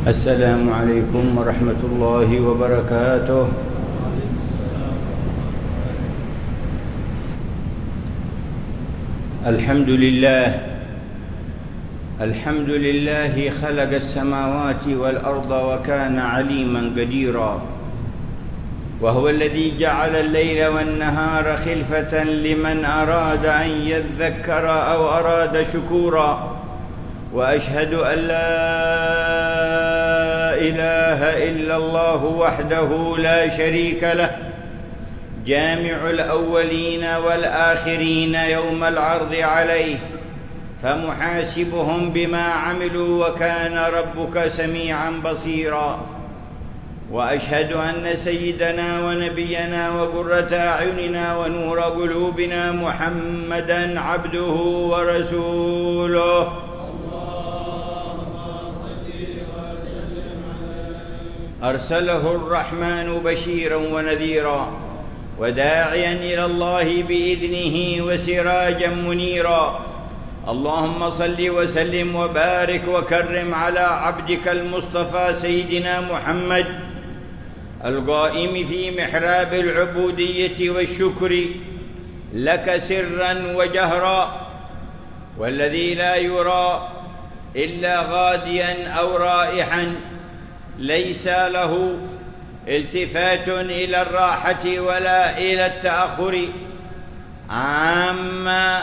السلام عليكم ورحمة الله وبركاته. الحمد لله خلق السماوات والأرض وكان عليما قديرا، وهو الذي جعل الليل والنهار خلفة لمن أراد أن يذكر أو أراد شكورا، وأشهد أن لا إله إلا الله وحده لا شريك له، جامع الأولين والآخرين يوم العرض عليه، فمحاسبهم بما عملوا، وكان ربك سميعا بصيرا. وأشهد أن سيدنا ونبينا وقرة أعيننا ونور قلوبنا محمدا عبده ورسوله، أرسله الرحمن بشيرا ونذيرا، وداعيا إلى الله بإذنه وسراجا منيرا. اللهم صل وسلم وبارك وكرم على عبدك المصطفى سيدنا محمد، القائم في محراب العبودية والشكر لك سرا وجهرا، والذي لا يرى إلا غاديا أو رائحا، ليس له التفات إلى الراحة ولا إلى التأخر، عما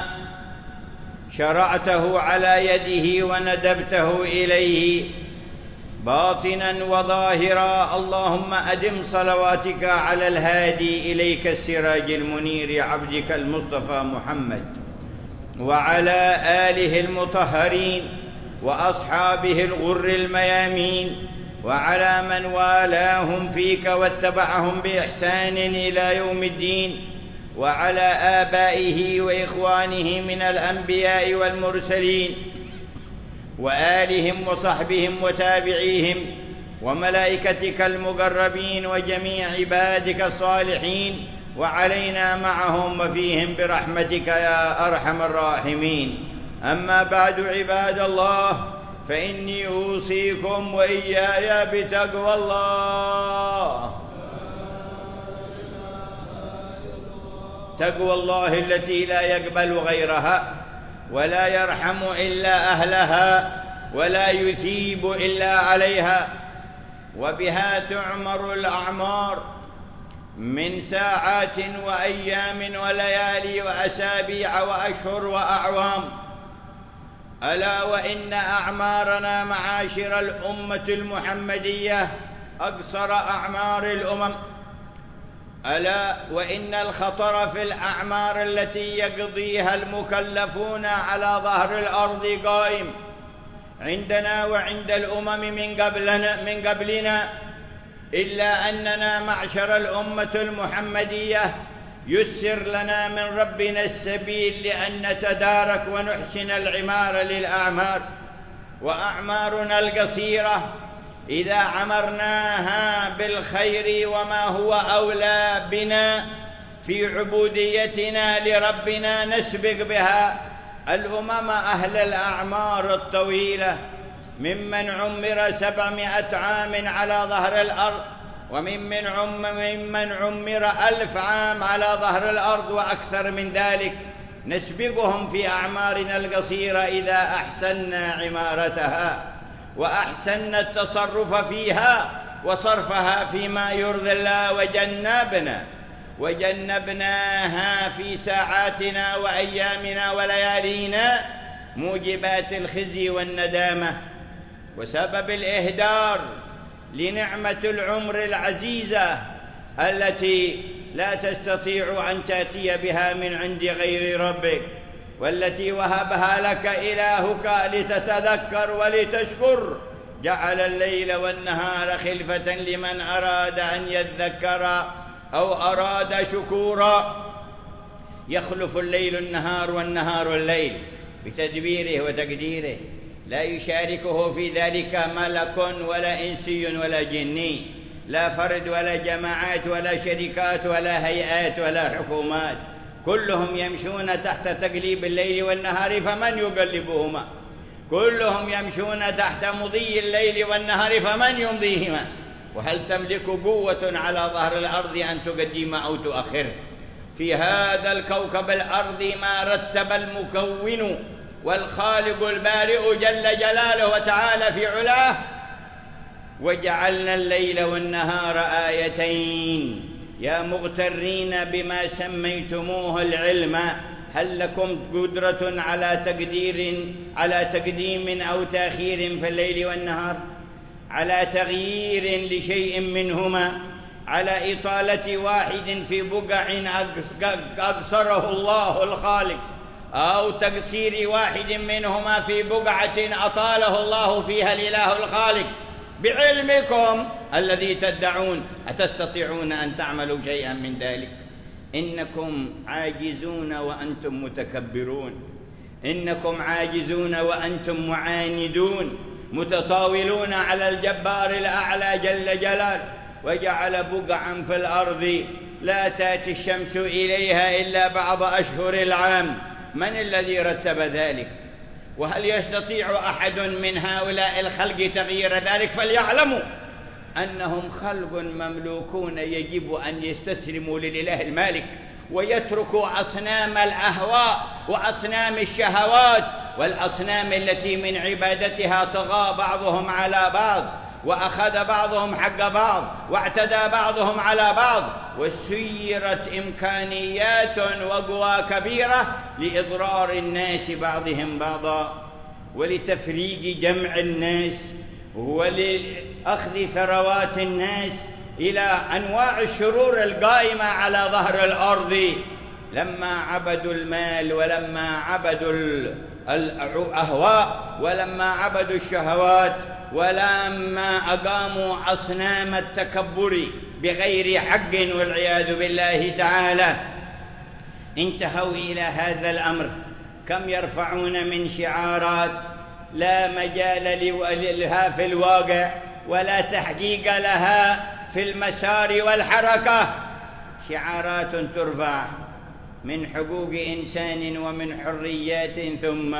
شرعته على يده وندبته إليه باطنا وظاهرا. اللهم أدم صلواتك على الهادي إليك السراج المنير عبدك المصطفى محمد، وعلى آله المطهرين وأصحابه الغر الميامين، وعلى من والاهم فيك واتبعهم بإحسان إلى يوم الدين، وعلى آبائه وإخوانه من الأنبياء والمرسلين، وآلهم وصحبهم وتابعيهم، وملائكتك المقربين، وجميع عبادك الصالحين، وعلينا معهم وفيهم برحمتك يا أرحم الراحمين. أما بعد، عباد الله، فإني أوصيكم وإياي بتقوى الله، تقوى الله التي لا يقبل غيرها، ولا يرحم إلا أهلها، ولا يثيب إلا عليها، وبها تعمر الأعمار من ساعات وأيام وليالي وأسابيع وأشهر وأعوام. ألا وإن أعمارنا معاشر الأمة المحمدية أقصر أعمار الأمم. ألا وإن الخطر في الأعمار التي يقضيها المكلفون على ظهر الأرض قائم عندنا وعند الأمم من قبلنا، إلا أننا معشر الأمة المحمدية يسر لنا من ربنا السبيل لأن نتدارك ونحسن العمار للأعمار. وأعمارنا القصيرة إذا عمرناها بالخير وما هو أولى بنا في عبوديتنا لربنا نسبق بها الأمم أهل الأعمار الطويلة، ممن عمر 700 عام على ظهر الأرض، وممن عمر 1000 عام على ظهر الأرض وأكثر من ذلك، نسبقهم في أعمارنا القصيرة إذا أحسننا عمارتها وأحسننا التصرف فيها وصرفها فيما يرضي الله، وجنبناها في ساعاتنا وأيامنا وليالينا موجبات الخزي والندامة وسبب الإهدار لنعمة العمر العزيزة التي لا تستطيع أن تأتي بها من عند غير ربك، والتي وهبها لك إلهك لتتذكر ولتشكر. جعل الليل والنهار خلفة لمن أراد أن يذكر أو أراد شكورا. يخلف الليل النهار والنهار الليل بتدبيره وتقديره، لا يشاركه في ذلك ملك ولا إنسي ولا جني، لا فرد ولا جماعات ولا شركات ولا هيئات ولا حكومات، كلهم يمشون تحت تقليب الليل والنهار، فمن يقلبهما؟ كلهم يمشون تحت مضي الليل والنهار فمن يمضيهما؟ وهل تملك قوة على ظهر الأرض أن تقدم أو تؤخر؟ في هذا الكوكب الأرض ما رتب المكون والخالق البارئ جل جلاله وتعالى في علاه. وجعلنا الليل والنهار آيتين يا مغترين بما سميتموه العلم، هل لكم قدرة على تقديم أو تأخير في الليل والنهار، على تغيير لشيء منهما، على إطالة واحد في بقع أقصره الله الخالق، أو تقصير واحد منهما في بقعة أطاله الله فيها الإله الخالق؟ بعلمكم الذي تدعون أتستطيعون أن تعملوا شيئا من ذلك؟ إنكم عاجزون وأنتم متكبرون، إنكم عاجزون وأنتم معاندون، متطاولون على الجبار الأعلى جل جلاله. وجعل بقعا في الأرض لا تأتي الشمس إليها إلا بعض أشهر العام. من الذي رتب ذلك؟ وهل يستطيع أحد من هؤلاء الخلق تغيير ذلك؟ فليعلموا أنهم خلق مملوكون، يجب أن يستسلموا للإله المالك ويتركوا أصنام الأهواء وأصنام الشهوات والأصنام التي من عبادتها طغى بعضهم على بعض، وأخذ بعضهم حق بعض، واعتدى بعضهم على بعض، وسيرت إمكانيات وقوى كبيرة لإضرار الناس بعضهم بعضا، ولتفريق جمع الناس، ولأخذ ثروات الناس إلى أنواع الشرور القائمة على ظهر الأرض. لما عبدوا المال، ولما عبدوا الأهواء، ولما عبدوا الشهوات، ولما أقاموا أصنام التكبر بغير حق والعياذ بالله تعالى، انتهوا إلى هذا الأمر. كم يرفعون من شعارات لا مجال لها في الواقع ولا تحقيق لها في المسار والحركة، شعارات ترفع من حقوق إنسان ومن حريات، ثم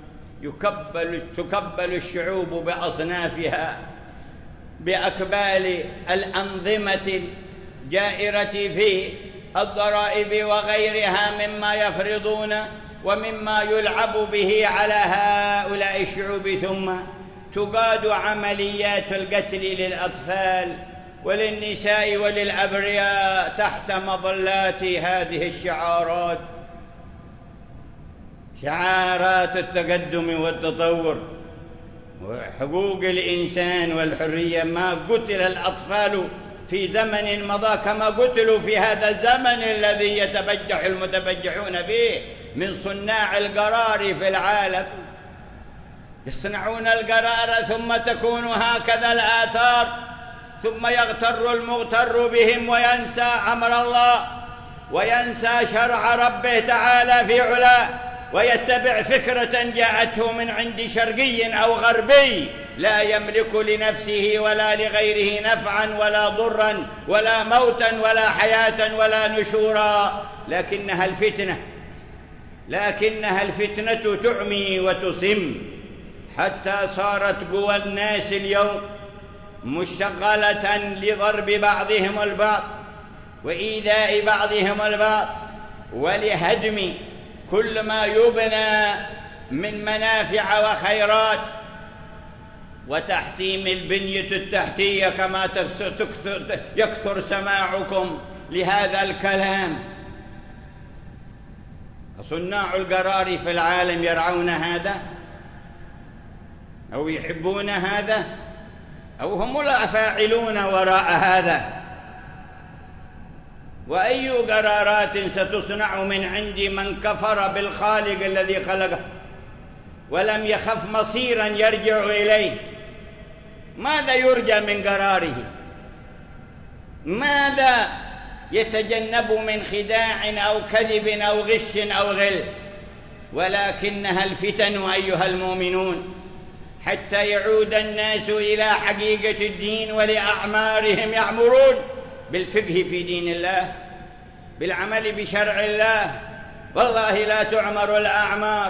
تكبل الشعوب بأصنافها بأكبال الأنظمة الجائرة في الضرائب وغيرها مما يفرضون ومما يلعب به على هؤلاء الشعوب، ثم تقاد عمليات القتل للأطفال وللنساء وللأبرياء تحت مظلات هذه الشعارات، شعارات التقدم والتطور وحقوق الإنسان والحرية. ما قتل الأطفال في زمن مضى كما قتلوا في هذا الزمن الذي يتبجح المتبجحون به من صناع القرار في العالم. يصنعون القرار ثم تكون هكذا الآثار، ثم يغتر المغتر بهم وينسى أمر الله وينسى شرع ربه تعالى في علاه، ويتبع فكرة جاءته من عند شرقي أو غربي لا يملك لنفسه ولا لغيره نفعا ولا ضرا ولا موتا ولا حياة ولا نشورا، لكنها الفتنة تعمي وتصم، حتى صارت قوى الناس اليوم مشغلة لضرب بعضهم البعض وإيذاء بعضهم البعض، ولهدم كل ما يبنى من منافع وخيرات، وتحطيم البنية التحتية كما يكثر سماعكم لهذا الكلام. صناع القرار في العالم يرعون هذا أو يحبون هذا، أو هم الفاعلون وراء هذا؟ وأي قرارات ستصنع من عند من كفر بالخالق الذي خلقه ولم يخف مصيرا يرجع إليه؟ ماذا يرجى من قراره؟ ماذا يتجنب من خداع أو كذب أو غش أو غل؟ ولكنها الفتن أيها المؤمنون، حتى يعود الناس إلى حقيقة الدين ولأعمارهم يعمرون بالفقه في دين الله، بالعمل بشرع الله. والله لا تعمر الأعمار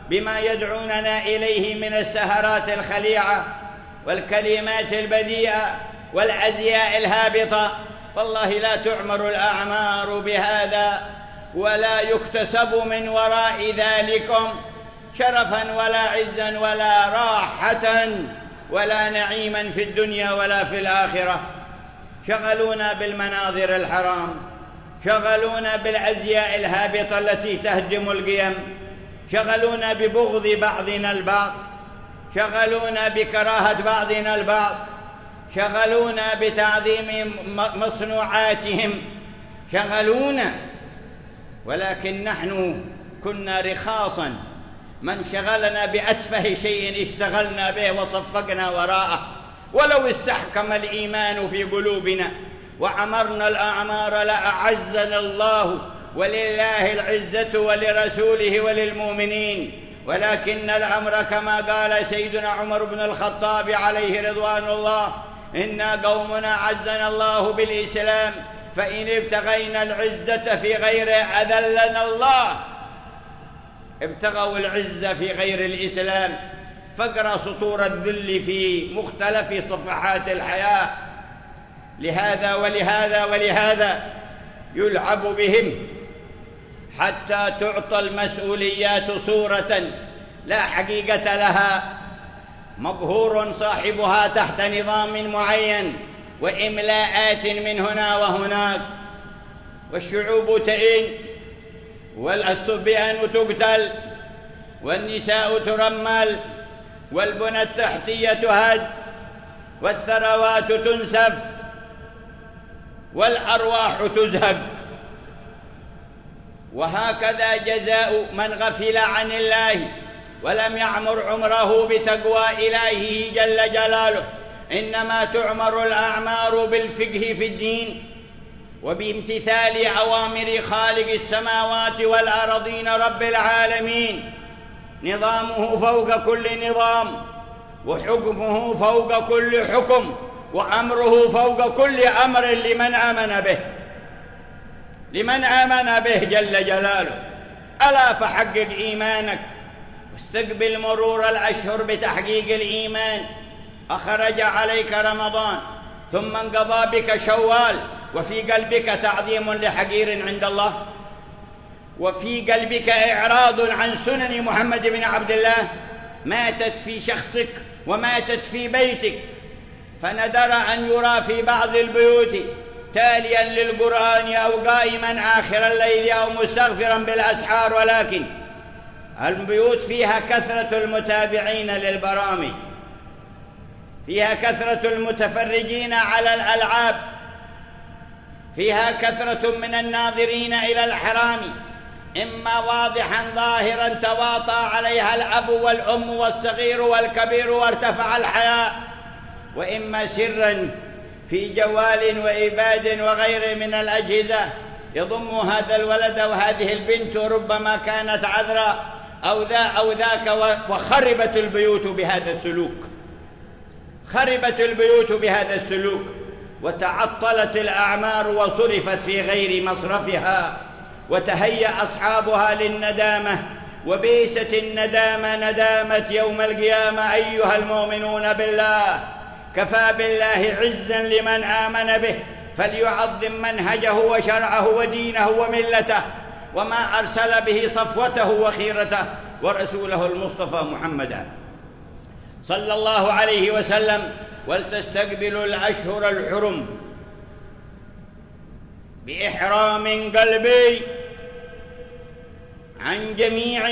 بما يدعوننا إليه من السهرات الخليعة والكلمات البذيئة والأزياء الهابطة. والله لا تعمر الأعمار بهذا، ولا يكتسب من وراء ذلكم شرفا ولا عزا ولا راحة ولا نعيما في الدنيا ولا في الآخرة. شغلونا بالمناظر الحرام، شغلونا بالأزياء الهابطة التي تهدم القيم، شغلونا ببغض بعضنا البعض، شغلونا بكراهة بعضنا البعض، شغلونا بتعظيم مصنوعاتهم، شغلونا. ولكن نحن كنا رخاصا، من شغلنا بأتفه شيء اشتغلنا به وصفقنا وراءه. ولو استحكم الإيمان في قلوبنا وعمرنا الأعمار لأعزنا الله، ولله العزة ولرسوله وللمؤمنين. ولكن الأمر كما قال سيدنا عمر بن الخطاب عليه رضوان الله: إنا قومنا عزنا الله بالإسلام، فإن ابتغينا العزة في غيره أذلنا الله. ابتغوا العزة في غير الإسلام، فاقرأ سطور الذل في مختلف صفحات الحياة. لهذا ولهذا ولهذا يلعب بهم حتى تعطى المسؤوليات صورة لا حقيقة لها، مقهور صاحبها تحت نظام معين وإملاءات من هنا وهناك، والشعوب تئن، والصبيان تقتل، والنساء ترمل، والبنى التحتية تهد، والثروات تنسف، والأرواح تزهق. وهكذا جزاء من غفل عن الله ولم يعمر عمره بتقوى إلهه جل جلاله. إنما تعمر الأعمار بالفقه في الدين وبامتثال أوامر خالق السماوات والأرضين رب العالمين. نظامه فوق كل نظام، وحكمه فوق كل حكم، وأمره فوق كل أمر لمن آمن به، لمن آمن به جل جلاله. ألا فحقق إيمانك واستقبل مرور الأشهر بتحقيق الإيمان. أخرج عليك رمضان، ثم انقضى بك شوال، وفي قلبك تعظيم لحقير عند الله، وفي قلبك إعراض عن سنن محمد بن عبد الله ماتت في شخصك وماتت في بيتك. فندر أن يرى في بعض البيوت تاليا للقرآن أو قائما آخر الليل أو مستغفرا بالأسحار، ولكن البيوت فيها كثرة المتابعين للبرامج، فيها كثرة المتفرجين على الألعاب، فيها كثرة من الناظرين إلى الحرام، إما واضحا ظاهرا تواطى عليها الأب والأم والصغير والكبير وارتفع الحياء، وإما سرا في جوال وإيباد وغير من الأجهزة يضم هذا الولد وهذه البنت، وربما كانت عذراء أو ذا أو ذاك، وخربت البيوت بهذا السلوك، خربت البيوت بهذا السلوك، وتعطلت الأعمار وصرفت في غير مصرفها، وتهيأ أصحابها للندامة، وبئست الندامة ندامة يوم القيامة. أيها المؤمنون بالله، كفى بالله عزا لمن آمن به، فليعظم منهجه وشرعه ودينه وملته، وما أرسل به صفوته وخيرته ورسوله المصطفى محمدا صلى الله عليه وسلم. ولتستقبلوا الأشهر الحرم بإحرام قلبي عن جميع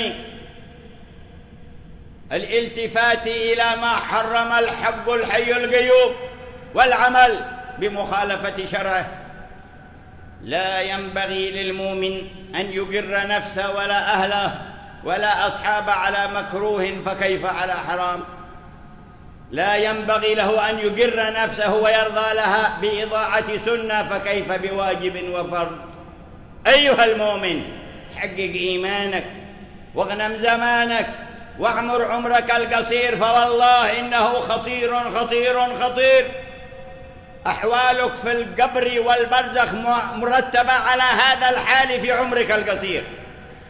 الالتفات إلى ما حرم الحق الحي القيوم، والعمل بمخالفة شرعه. لا ينبغي للمؤمن أن يقر نفسه ولا أهله ولا أصحابه على مكروه، فكيف على حرام؟ لا ينبغي له أن يقر نفسه ويرضى لها بإضاعة سنة، فكيف بواجب وفرض؟ أيها المؤمن، حقق إيمانك واغنم زمانك واعمر عمرك القصير، فوالله إنه خطير خطير خطير. أحوالك في القبر والبرزخ مرتبة على هذا الحال في عمرك القصير.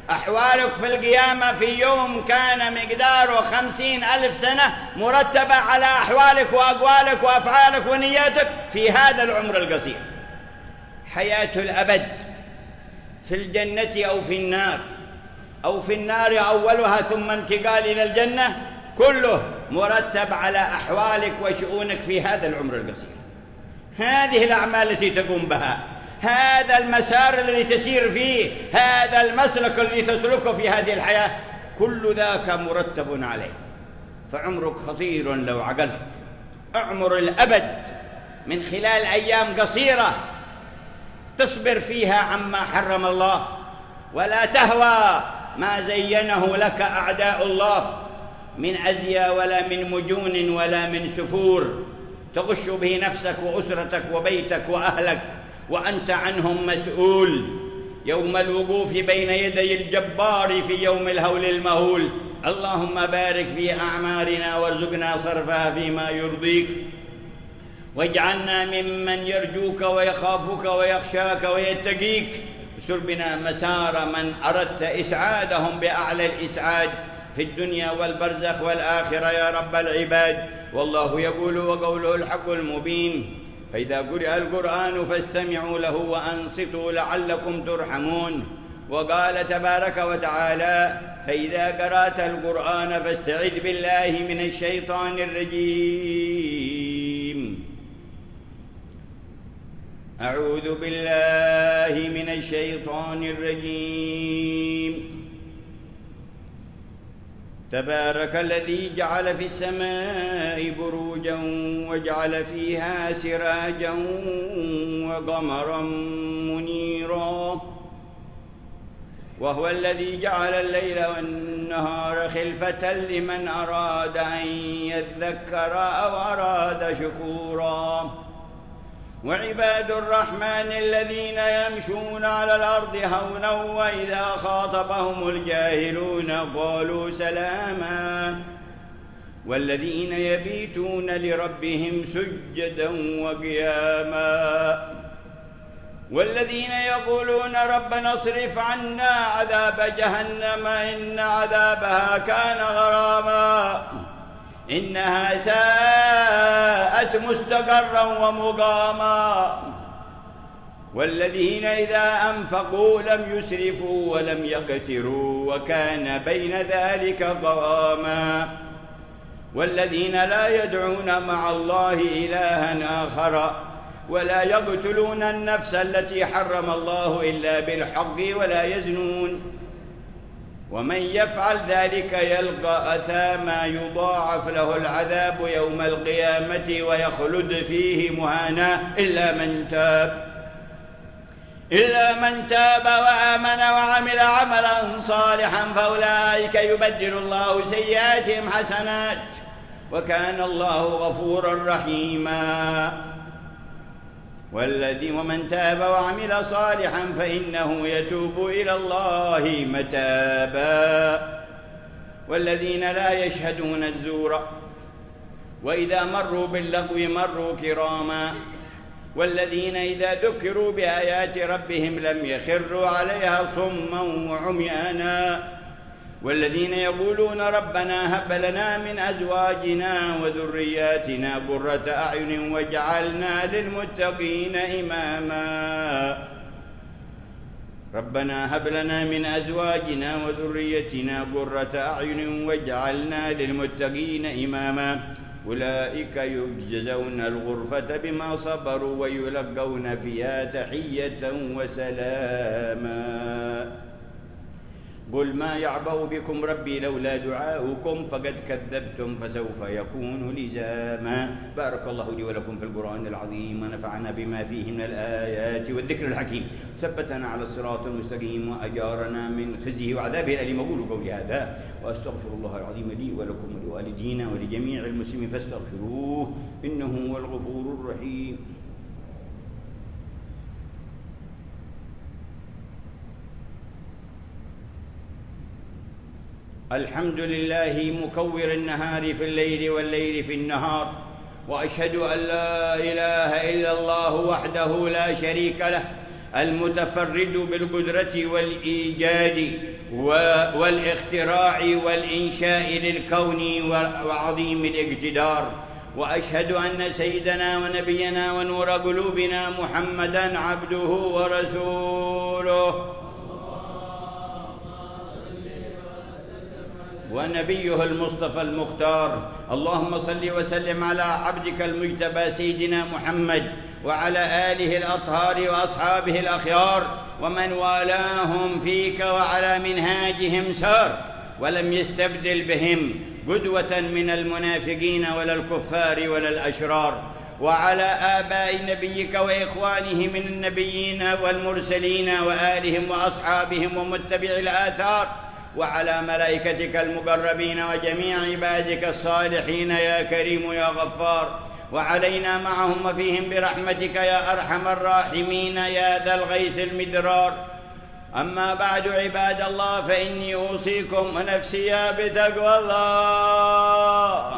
أحوالك في القيامة في يوم كان مقداره 50,000 سنة مرتبة على أحوالك وأقوالك وأفعالك ونياتك في هذا العمر القصير. حياة الأبد في الجنة أو في النار، أو في النار أولها ثم انتقال إلى الجنة، كله مرتب على أحوالك وشؤونك في هذا العمر القصير. هذه الأعمال التي تقوم بها، هذا المسار الذي تسير فيه، هذا المسلك الذي تسلكه في هذه الحياة، كل ذاك مرتب عليه. فعمرك خطير لو عقلت. اعمر الأبد من خلال أيام قصيرة تصبر فيها عما حرم الله، ولا تهوى ما زينه لك أعداء الله من أزياء ولا من مجون ولا من سفور تغش به نفسك وأسرتك وبيتك وأهلك وأنت عنهم مسؤول يوم الوقوف بين يدي الجبار في يوم الهول المهول. اللهم بارك في أعمارنا وارزقنا صرفها فيما يرضيك، واجعلنا ممن يرجوك ويخافك ويخشاك ويتقيك. اسر بنا مسار من أردت إسعادهم بأعلى الإسعاد في الدنيا والبرزخ والآخرة يا رب العباد. والله يقول وقوله الحق المبين: فإذا قرئ القرآن فاستمعوا له وأنصتوا لعلكم ترحمون. وقال تبارك وتعالى: فإذا قرأت القرآن فاستعذ بالله من الشيطان الرجيم. أعوذ بالله من الشيطان الرجيم. تبارك الذي جعل في السماء بروجا وجعل فيها سراجا وقمرا منيرا، وهو الذي جعل الليل والنهار خلفة لمن أراد أن يذكر أو أراد شكورا. وعباد الرحمن الذين يمشون على الأرض هونا وإذا خاطبهم الجاهلون قالوا سلاما. والذين يبيتون لربهم سجدا وقياما. والذين يقولون ربنا اصرف عنا عذاب جهنم إن عذابها كان غراما إنها ساءت مستقرا ومقاما. والذين إذا أنفقوا لم يسرفوا ولم يقتروا وكان بين ذلك قواما. والذين لا يدعون مع الله إلها آخر ولا يقتلون النفس التي حرم الله إلا بالحق ولا يزنون ومن يفعل ذلك يلقى أثاما يضاعف له العذاب يوم القيامة ويخلد فيه مهانا إلا من تاب وآمن وعمل عملا صالحا فأولئك يبدل الله سيئاتهم حسنات وكان الله غفورا رحيما. ومن تاب وعمل صالحا فإنه يتوب إلى الله متابا. والذين لا يشهدون الزور وإذا مروا باللغو مروا كراما. والذين إذا ذكروا بآيات ربهم لم يخروا عليها صما وعميانا. والذين يقولون ربنا هب لنا من أزواجنا وذرياتنا قرة أعين واجعلنا للمتقين إماما. ربنا هب لنا من أزواجنا وذريتنا قرة أعين واجعلنا للمتقين إماما. أولئك يجزون الغرفة بما صبروا ويلقون فيها تحية وسلاما. قل ما يعبأ بكم ربي لولا دعاؤكم فقد كذبتم فسوف يكون لزاما. بارك الله لي ولكم في القرآن العظيم ونفعنا بما فيه من الآيات والذكر الحكيم، ثبتنا على الصراط المستقيم وأجارنا من خزيه وعذابه الأليم. أقول قولي هذا وأستغفر الله العظيم لي ولكم ولوالدينا ولجميع المسلمين فاستغفروه إنه هو الغفور الرحيم. الحمد لله مكور النهار في الليل والليل في النهار، وأشهد أن لا إله إلا الله وحده لا شريك له المتفرد بالقدرة والإيجاد والاختراع والإنشاء للكون وعظيم الاقتدار. وأشهد أن سيدنا ونبينا ونور قلوبنا محمدًا عبده ورسوله ونبيه المصطفى المختار. اللهم صل وسلم على عبدك المجتبى سيدنا محمد وعلى آله الأطهار وأصحابه الأخيار ومن والاهم فيك وعلى منهاجهم سار، ولم يستبدل بهم قدوة من المنافقين ولا الكفار ولا الأشرار، وعلى آباء نبيك وإخوانه من النبيين والمرسلين وآلهم وأصحابهم ومتبعي الآثار، وعلى ملائكتك المقربين وجميع عبادك الصالحين يا كريم يا غفار، وعلينا معهم وفيهم برحمتك يا أرحم الراحمين يا ذا الغيث المدرار. أما بعد عباد الله، فإني أوصيكم ونفسي بتقوى الله،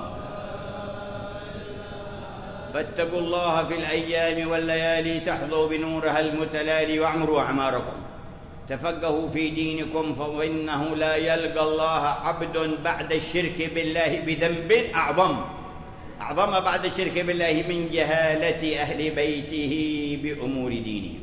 فاتقوا الله في الأيام والليالي تحظوا بنورها المتلالي، واعمروا أعماركم، تفقهوا في دينكم، فإنه لا يلقى الله عبد بعد الشرك بالله بذنب أعظم بعد الشرك بالله من جهالة أهل بيته بأمور دينهم.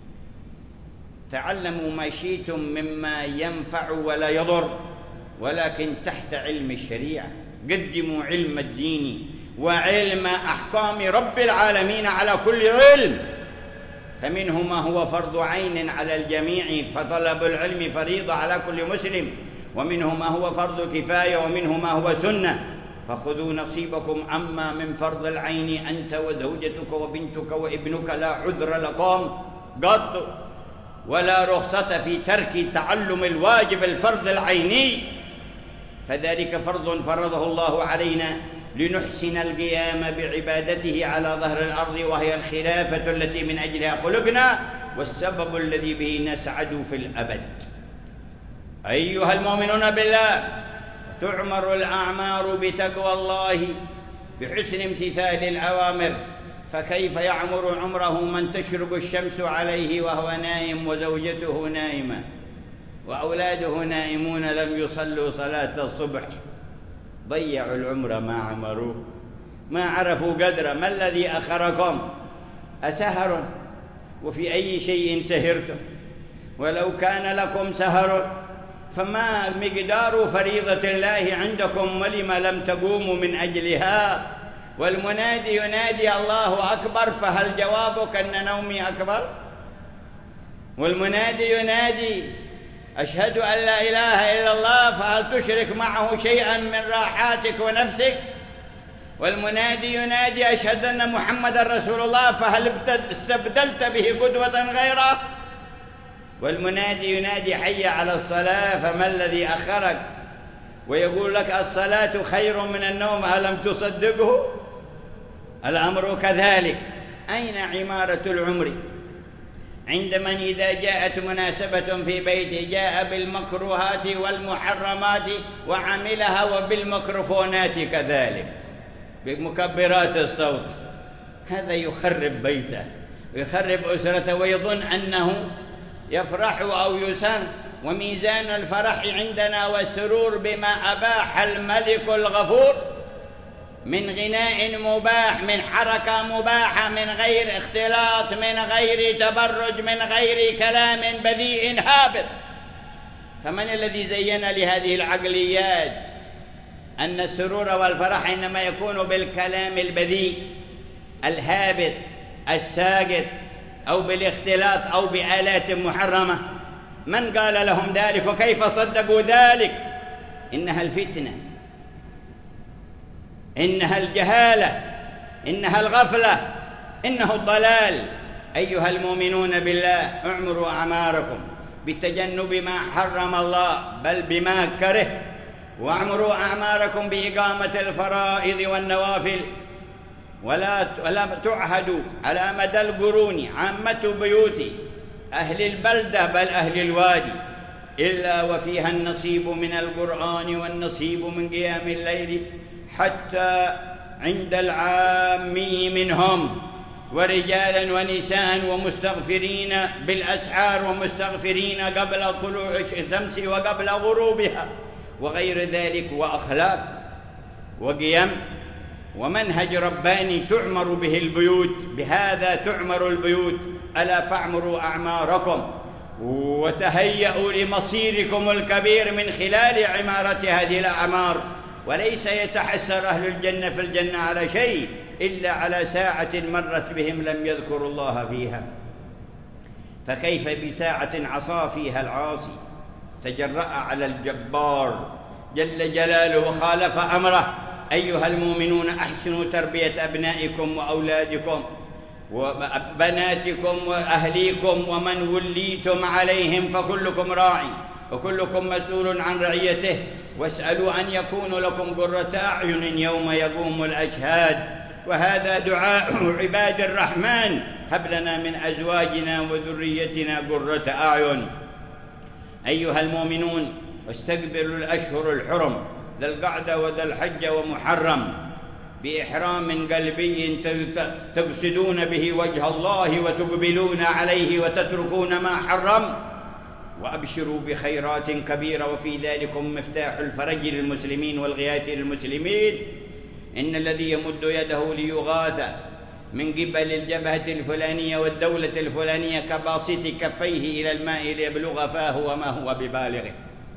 تعلموا ما شئتم مما ينفع ولا يضر، ولكن تحت علم الشريعة. قدموا علم الدين وعلم أحكام رب العالمين على كل علم، فمنه ما هو فرض عين على الجميع، فطلب العلم فريضة على كل مسلم، ومنه ما هو فرض كفاية، ومنه ما هو سنة، فخذوا نصيبكم. أما من فرض العين أنت وزوجتك وبنتك وابنك لا عذر لكم قط، ولا رخصة في ترك تعلم الواجب الفرض العيني، فذلك فرض فرضه الله علينا لنحسن القيام بعبادته على ظهر الأرض، وهي الخلافة التي من أجلها خلقنا، والسبب الذي به نسعد في الأبد. أيها المؤمنون بالله، تعمر الأعمار بتقوى الله بحسن امتثال الأوامر، فكيف يعمر عمره من تشرق الشمس عليه وهو نائم وزوجته نائمة وأولاده نائمون لم يصلوا صلاة الصبح؟ ضيعوا العمر ما عمروا، ما عرفوا قدره. ما الذي أخركم؟ أسهر؟ وفي أي شيء سهرتم؟ ولو كان لكم سهر فما مقدار فريضة الله عندكم، ولم لم تقوموا من أجلها؟ والمنادي ينادي الله أكبر، فهل جوابك أن نومي أكبر؟ والمنادي ينادي أشهد أن لا إله إلا الله، فهل تشرك معه شيئا من راحاتك ونفسك؟ والمنادي ينادي أشهد أن محمد رسول الله، فهل استبدلت به قدوة غيره؟ والمنادي ينادي حي على الصلاة، فما الذي أخرك؟ ويقول لك الصلاة خير من النوم، ألم تصدقه؟ الأمر كذلك. أين عمارة العمر عند من إذا جاءت مناسبة في بيته جاء بالمكروهات والمحرمات وعملها، وبالميكروفونات كذلك بمكبرات الصوت؟ هذا يخرب بيته ويخرب أسرته، ويظن أنه يفرح أو يسر. وميزان الفرح عندنا والسرور بما أباح الملك الغفور من غناء مباح، من حركة مباحة، من غير اختلاط، من غير تبرج، من غير كلام بذيء هابط. فمن الذي زين لهذه العقليات أن السرور والفرح إنما يكون بالكلام البذيء الهابط الساقط، أو بالاختلاط، أو بآلات محرمة؟ من قال لهم ذلك؟ وكيف صدقوا ذلك؟ إنها الفتنة، إنها الجهالة، إنها الغفلة، إنه الضلال. أيها المؤمنون بالله، اعمروا أعماركم بتجنب ما حرم الله بل بما كره، واعمروا أعماركم بإقامة الفرائض والنوافل، ولا تعهدوا على مدى القرون عامة بيوت أهل البلدة بل أهل الوادي إلا وفيها النصيب من القرآن والنصيب من قيام الليل، حتى عند العامي منهم ورجالا ونساء ومستغفرين بالأسحار ومستغفرين قبل طلوع الشمس وقبل غروبها وغير ذلك، وأخلاق وقيم ومنهج رباني تعمر به البيوت. بهذا تعمر البيوت. ألا فاعمروا أعماركم وتهيئوا لمصيركم الكبير من خلال عمارة هذه الأعمار. وليس يتحسر أهل الجنة في الجنة على شيء إلا على ساعة مرت بهم لم يذكروا الله فيها، فكيف بساعة عصى فيها العاصي، تجرأ على الجبار جل جلاله وخالف أمره. أيها المؤمنون، أحسنوا تربية أبنائكم وأولادكم وبناتكم وأهليكم ومن وليتم عليهم، فكلكم راعي وكلكم مسؤول عن رعيته، واسألوا أن يكونوا لكم قرة أعين يوم يقوم الأشهاد. وهذا دعاء عباد الرحمن: هب لنا من أزواجنا وذريتنا قرة أعين. أيها المؤمنون، واستقبلوا الأشهر الحرم ذا القعدة وذا الحج ومحرم بإحرام قلبي تقصدون به وجه الله وتقبلون عليه وتتركون ما حرم، وأبشروا بخيرات كبيرة وفي ذلكم مفتاح الفرج للمسلمين والغياث للمسلمين. إن الذي يمد يده ليغاث من قبل الجبهة الفلانية والدولة الفلانية كباسط كفيه إلى الماء ليبلغ فاه وما هو ببالغه.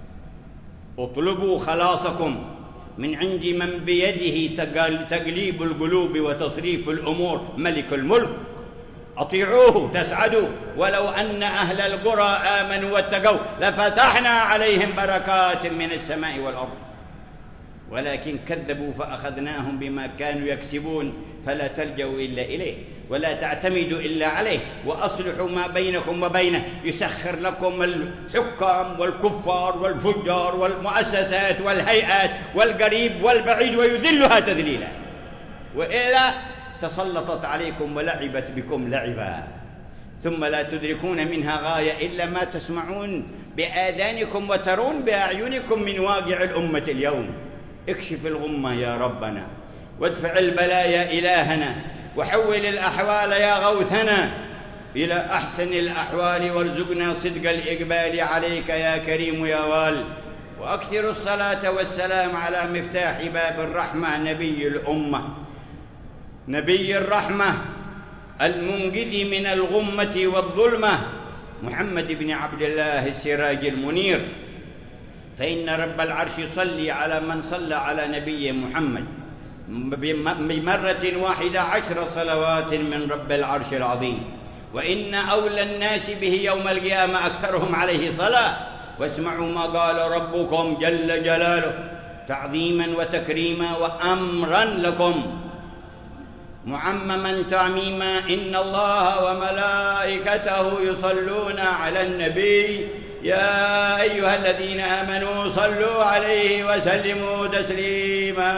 اطلبوا خلاصكم من عند من بيده تقليب القلوب وتصريف الأمور، ملك الملك. أطيعوه تسعدوا. ولو أن أهل القرى آمنوا واتقوا لفتحنا عليهم بركات من السماء والأرض، ولكن كذبوا فأخذناهم بما كانوا يكسبون. فلا تلجوا إلا إليه ولا تعتمدوا إلا عليه، وأصلحوا ما بينكم وبينه. يسخر لكم الحكام والكفار والفجار والمؤسسات والهيئات والقريب والبعيد ويذلها تذليلا، وإلا تسلطت عليكم ولعبت بكم لعبا، ثم لا تدركون منها غاية إلا ما تسمعون بآذانكم وترون بأعينكم من واقع الأمة اليوم. اكشف الغمة يا ربنا، وادفع البلايا إلهنا، وحول الأحوال يا غوثنا إلى أحسن الأحوال، وارزقنا صدق الإقبال عليك يا كريم يا وال. وأكثر الصلاة والسلام على مفتاح باب الرحمة، نبي الأمة، نبي الرحمة، المنقذ من الغمة والظلمة، محمد بن عبد الله السراج المنير. فإن رب العرش يصلي على من صلى على نبي محمد بمرة واحدة 10 صلوات من رب العرش العظيم. وإن أولى الناس به يوم القيامة أكثرهم عليه صلاة. واسمعوا ما قال ربكم جل جلاله تعظيما وتكريما وأمرا لكم معمما تعميما: إن الله وملائكته يصلون على النبي يا أيها الذين آمنوا صلوا عليه وسلموا تسليما.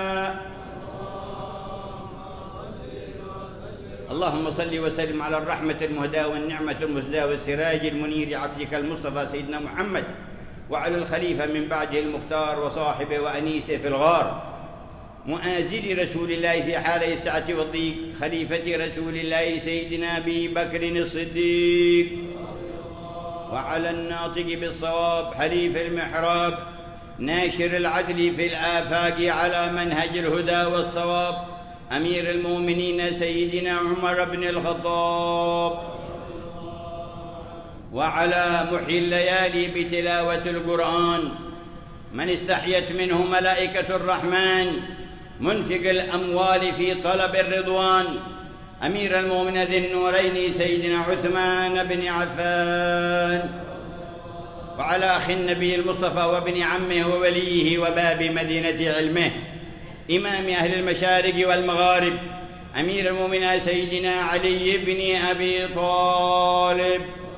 اللهم صل وسلم على الرحمة المهداة والنعمة المسداة والسراج المنير عبدك المصطفى سيدنا محمد، وعلى الخليفة من بعده المختار وصاحبه وأنيسه في الغار، مؤازر رسول الله في حال السعة والضيق، خليفة رسول الله سيدنا أبي بكر الصديق، وعلى الناطق بالصواب حليف المحراب، ناشر العدل في الآفاق على منهج الهدى والصواب، أمير المؤمنين سيدنا عمر بن الخطاب، وعلى محيي الليالي بتلاوة القرآن من استحيت منه ملائكة الرحمن، منفق الأموال في طلب الرضوان، أمير المؤمنين ذي النورين سيدنا عثمان بن عفان، وعلى أخي النبي المصطفى وابن عمه ووليه وباب مدينة علمه، إمام أهل المشارق والمغارب، أمير المؤمنين سيدنا علي بن أبي طالب،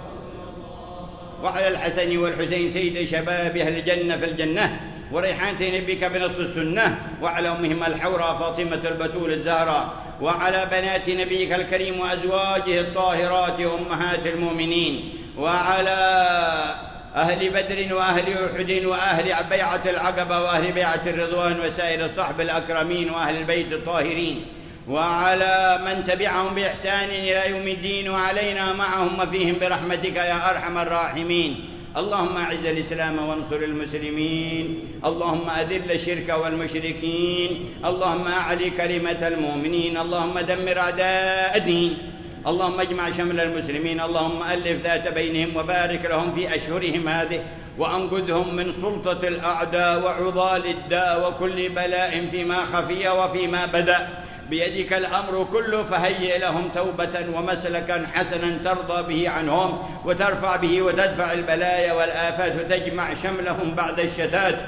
وعلى الحسن والحسين سيد شباب أهل الجنة في الجنة، وريحانة نبيك بنص السنة، وعلى أمهما الحوراء فاطمة البتول الزهراء، وعلى بنات نبيك الكريم وأزواجه الطاهرات أمهات المؤمنين، وعلى أهل بدر وأهل أحد وأهل بيعة العقبة وأهل بيعة الرضوان وسائر الصحب الأكرمين وأهل البيت الطاهرين، وعلى من تبعهم بإحسان إلى يوم الدين، وعلينا معهم وفيهم برحمتك يا أرحم الراحمين. اللهم أعز الإسلام وانصر المسلمين، اللهم أذل الشرك والمشركين، اللهم أعلي كلمة المؤمنين، اللهم دمر أعداء الدين، اللهم اجمع شمل المسلمين، اللهم ألف ذات بينهم وبارك لهم في أشهرهم هذه، وأنقذهم من سلطة الأعداء وعضال الداء وكل بلاء فيما خفي وفيما بدأ. بيدك الأمر كله، فهيئ لهم توبة ومسلكا حسنا ترضى به عنهم وترفع به وتدفع البلايا والآفات، وتجمع شملهم بعد الشتات،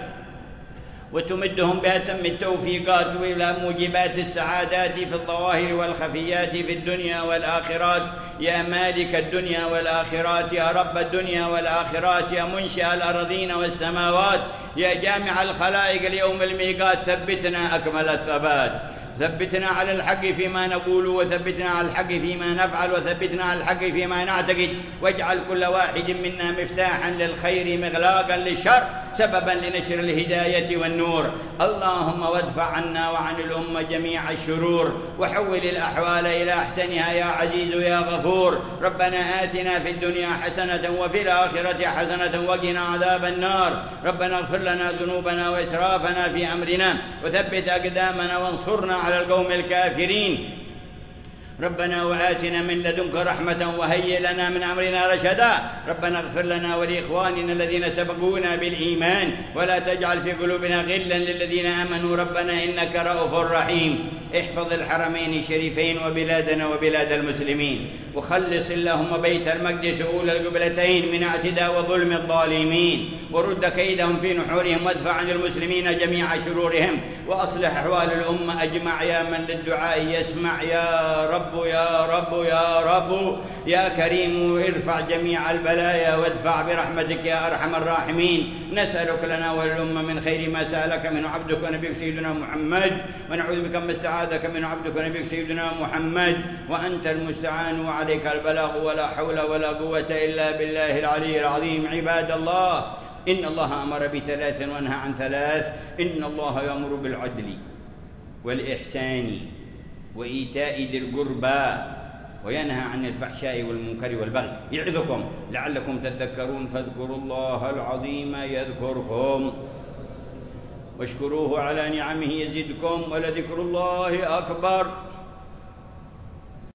وتمدهم بأتم التوفيقات وإلى موجبات السعادات في الظواهر والخفيات في الدنيا والآخرات، يا مالك الدنيا والآخرات، يا رب الدنيا والآخرات، يا منشئ الأرضين والسماوات، يا جامع الخلائق اليوم الميقات. ثبتنا أكمل الثبات، ثبتنا على الحق فيما نقول، وثبتنا على الحق فيما نفعل، وثبتنا على الحق فيما نعتقد، واجعل كل واحد منا مفتاحا للخير مغلاقا للشر، سببا لنشر الهداية والنور. اللهم وادفع عنا وعن الأمة جميع الشرور، وحول الأحوال إلى أحسنها يا عزيز يا غفور. ربنا آتنا في الدنيا حسنة وفي الآخرة حسنة وقنا عذاب النار. ربنا اغفر لنا ذنوبنا وإسرافنا في أمرنا، وثبت أقدامنا وانصرنا على القوم الكافرين. ربنا وآتنا من لدنك رحمة وهيئ لنا من أمرنا رشدا. ربنا اغفر لنا ولإخواننا الذين سبقونا بالإيمان، ولا تجعل في قلوبنا غلا للذين آمنوا ربنا إنك رؤوف رحيم. احفظ الحرمين الشريفين وبلادنا وبلاد المسلمين، وخلص اللهم بيت المقدس أولى القبلتين من اعتداء وظلم الظالمين، ورد كيدهم في نحورهم، وادفع عن المسلمين جميع شرورهم، وأصلح أحوال الأمة أجمع يا من للدعاء يسمع يا رب يا رب يا رب يا كريم. ارفع جميع البلايا وادفع برحمتك يا أرحم الراحمين. نسألك لنا وللأمة من خير ما سألك منه عبدك ونبيك سيدنا محمد، ونعوذ بك ما استعاذك منه عبدك ونبيك سيدنا محمد، وأنت المستعان وعليك البلاغ، ولا حول ولا قوة إلا بالله العلي العظيم. عباد الله، إن الله أمر بثلاث ونهى عن ثلاث. إن الله يأمر بالعدل والإحسان وإيتاء ذي القربى، وينهى عن الفحشاء والمنكر والبغي، يعظكم لعلكم تذكرون. فاذكروا الله العظيم يذكركم، واشكروه على نعمه يزدكم، ولذكر الله أكبر.